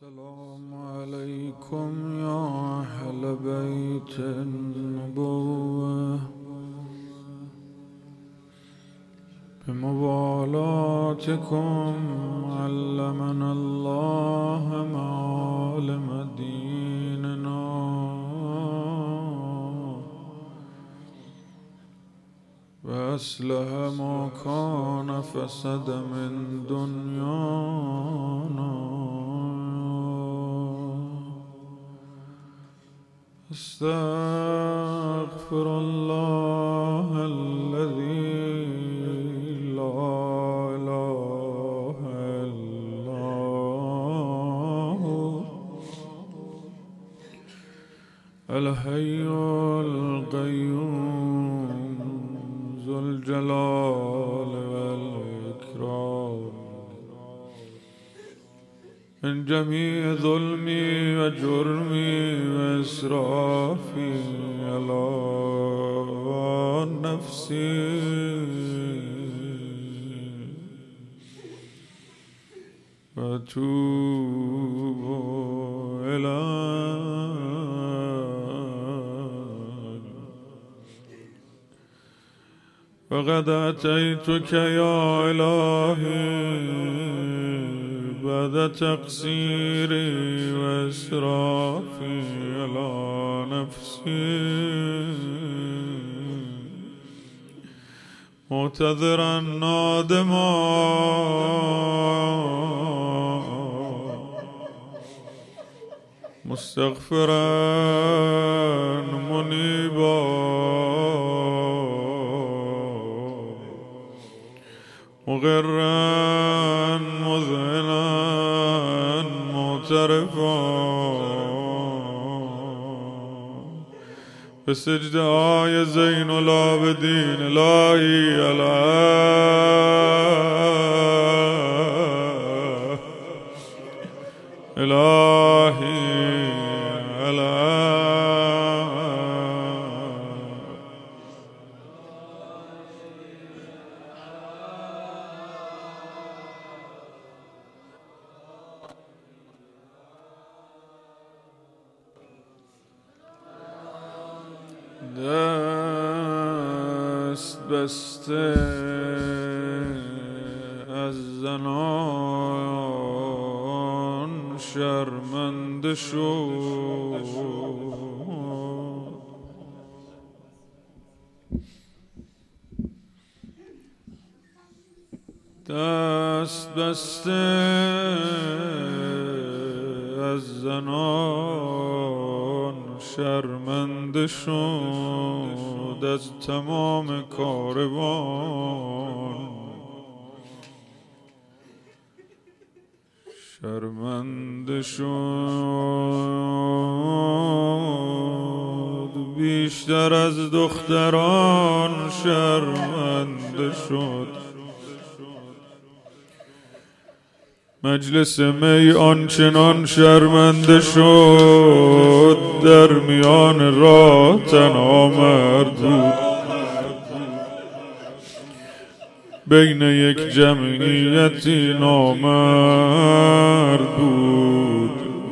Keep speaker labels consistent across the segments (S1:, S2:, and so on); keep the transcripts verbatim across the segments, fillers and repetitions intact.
S1: السلام عليكم يا أهل بيت النبوة بموالاتكم علمنا الله معالم ديننا وأصلح ما كان فسد من دنيانا. استغفر الله الذي لا إله إلا هو الحي القيوم ذو الجلال والإكرام من جميع ظلمي وجرمي وإسرافي على نفسي وأتوب إليك. وقد أتيتك يا إلهي بعد تقصيري وإسرافي على نفسي معتذرا نادما مستغفرا منيبا مغرا مذعنا معترفا بسجد آي زين العابدين إلهي الله إلهي دست بسته از زنان شرمنده شد دست بسته از زنان شرمنده شد از تمام کاروان شرمنده شد بیشتر از دختران شرمنده شد مجلس می آنچنان شرمنده شد در میان راه تنها مرد بود بین یک جمعیتی نامرد بود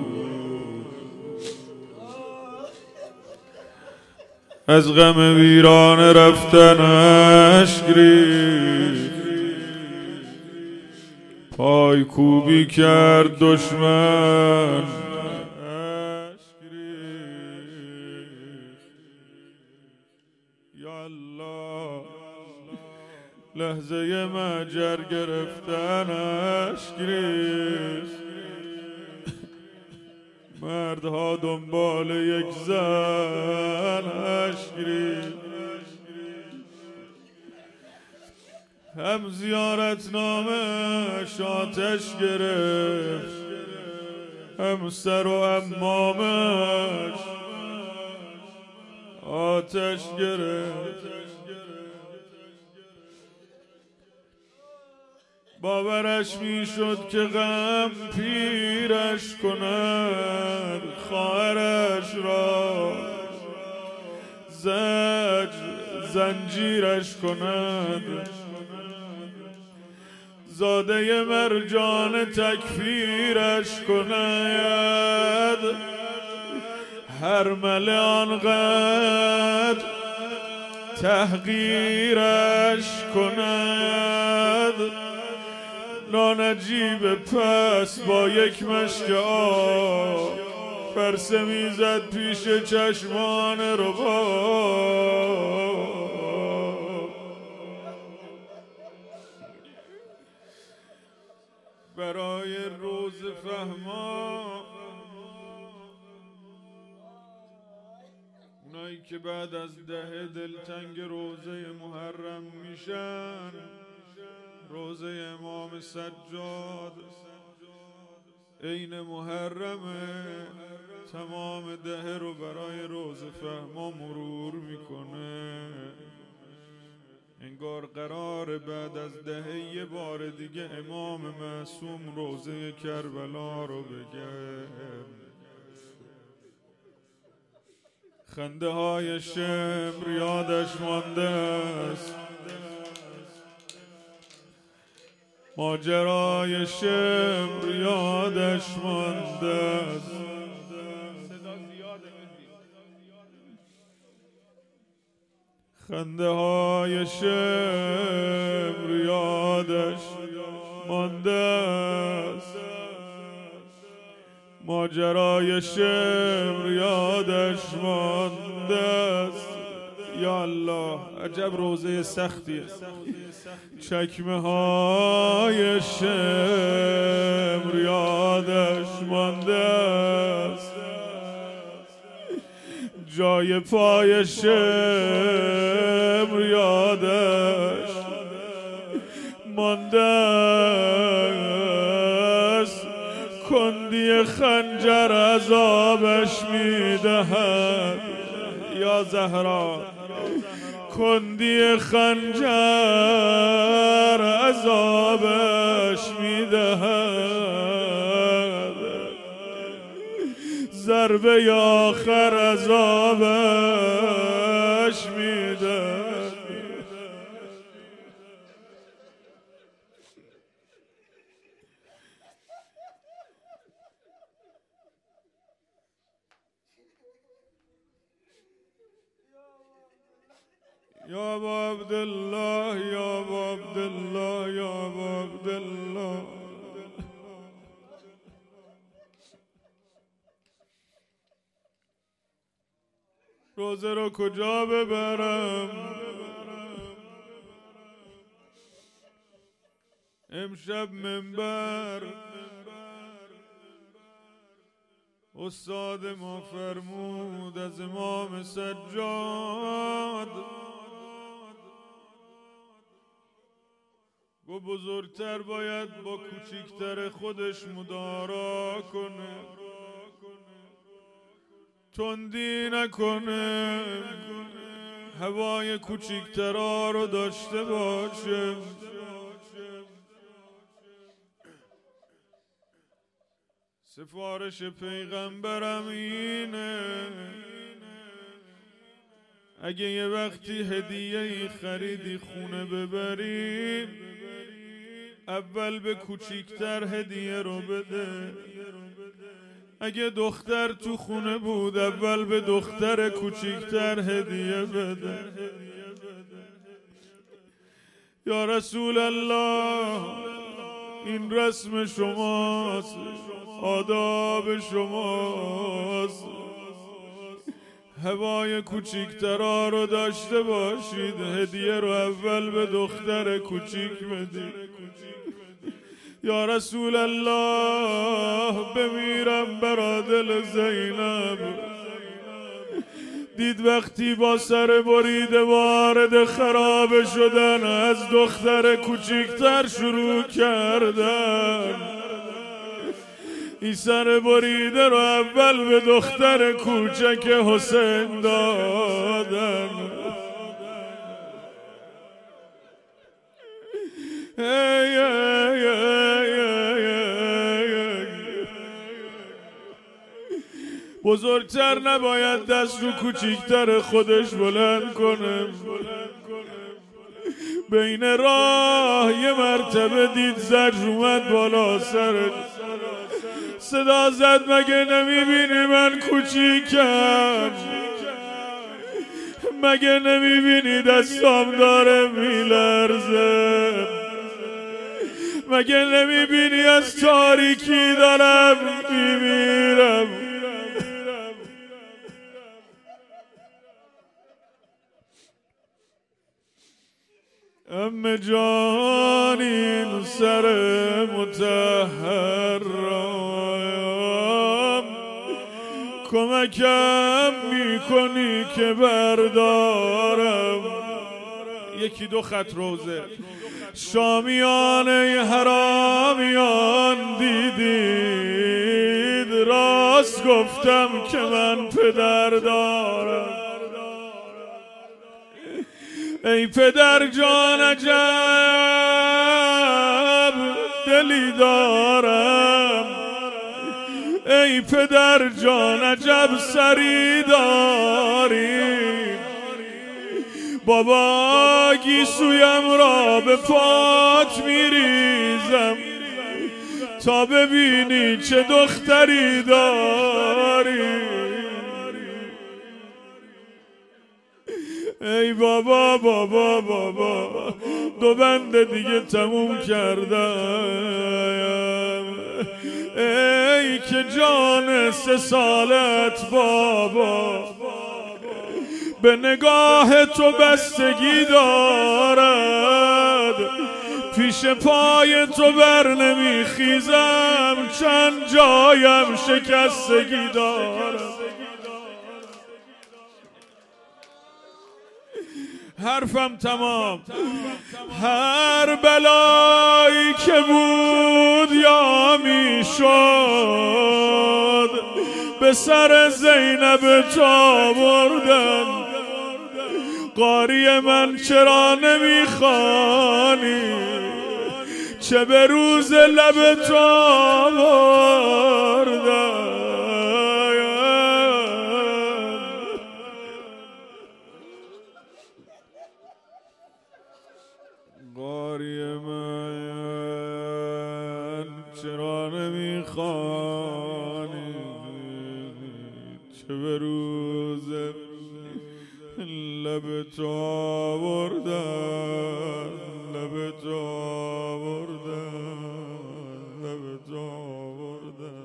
S1: از غم ویران رفتنش گریخت پای کوبی کرد دشمن یا الله لحظه مجر گرفتنش گریخت مردها دنبال یک زنش گریخت هم زیارتنامه‌اش آتش گرفت هم سر و امامش آتش گرفت باورش میشد که غم پیرش کند خواهرش را زجر زنجیرش کند زاده مرجان تکفیرش کند، هر مله آنقدر تحقیرش کند. نانجیب پس با یک مشک آب فرسه میزد پیش چشمان رباب. برای روز فهما اونایی که بعد از ده دلتنگ روزه محرم میشن، روزه امام سجاد عین محرمه، تمام ده رو برای روز فهما مرور میکنه. انگار قرار بعد از دهه یه بار دیگه امام معصوم روزه کربلا رو بگه. خنده های شمر یادش مانده است، ماجرای شمر یادش مانده است. خنده های شمر یادش مانده است، ماجرای شمر یادش مانده است. یا الله عجب روزه سختیه. چکمه های شمر یادش مانده است، جای پای شمر یادش مانده است. کندی خنجر عذابش میدهد. یا زهرا کندی خنجر عذابش میدهد، ضربه آخر عذابش میدهد. یا ابا عبدالله یا ابا عبدالله یا ابا عبدالله. روزه رو کجا ببرم؟ امشب منبر استاد ما فرمود از امام سجاد، گو بزرگتر باید با کوچیکتر خودش مدارا کنه، تندی نکنه، هوای کوچیکترا رو داشته باشه. سفارش پیغمبرم اینه، اگه یه وقتی هدیه‌ای خریدی خونه ببری، اول به کوچیکتر هدیه رو بده. اگه دختر تو خونه بود اول به دختر کوچیکتر هدیه بده. یا رسول الله این رسم شماست، آداب شماست، هوای کوچیکترا رو داشته باشید، هدیه رو اول به دختر کوچیک بدید. یا رسول الله بمیرم برا دل زینب، دید وقتی با سر بریده وارد خرابه شدن از دختر کوچیکتر شروع کردن، این سر بریده رو اول به دختر کوچک حسین دادن. ای ای ای ای بزرگتر نباید دست رو کوچیکتر خودش بلند کنه. بین راه یه مرتبه دید زجر اومد بالا سرش، صدا زد مگه نمیبینی من کوچیکم؟ مگه نمیبینی دستام داره میلرزه؟ مگه نمیبینی از تاریکی دارم میمیرم؟ ام جان این سر مطهرم کمکم میکنی که بردارم. یکی دو خط روزه. شامیان حرامیان دیدید راست گفتم که من پدر دارم. ای پدر جان عجب دلی دارم، ای پدر جان عجب سری داری. بابا گیسویم را به پات میریزم تا ببینی چه دختری داری. ای بابا بابا بابا دو بند دیگه تموم کردم. ای که جان سه سالت بابا به نگاه تو بستگی دارد، پیش پای تو بر نمیخیزم چند جایم شکستگی دارد. حرفم تمام. هر بلایی که بود یا میشد به سر زینب تو آوردن. قاری من چرا نمیخوانی؟ چه به روز لب تو آوردن. قاری من چرا نمیخوانی؟ چه به روز لب تو آوردن، لب تو آوردن، لب تو آوردن.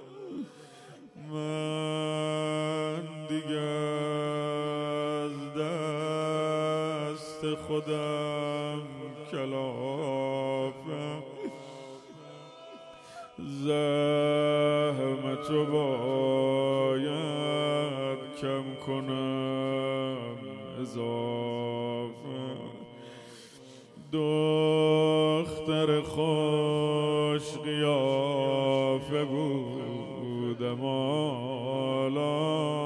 S1: من دیگه از دست خودم کلافم، زحمتو باید کم کنم اضافه. دختر خوش قیافه بودم حالا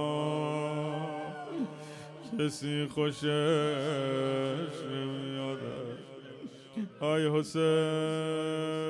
S1: کسی خوشش نمیاد. های حسین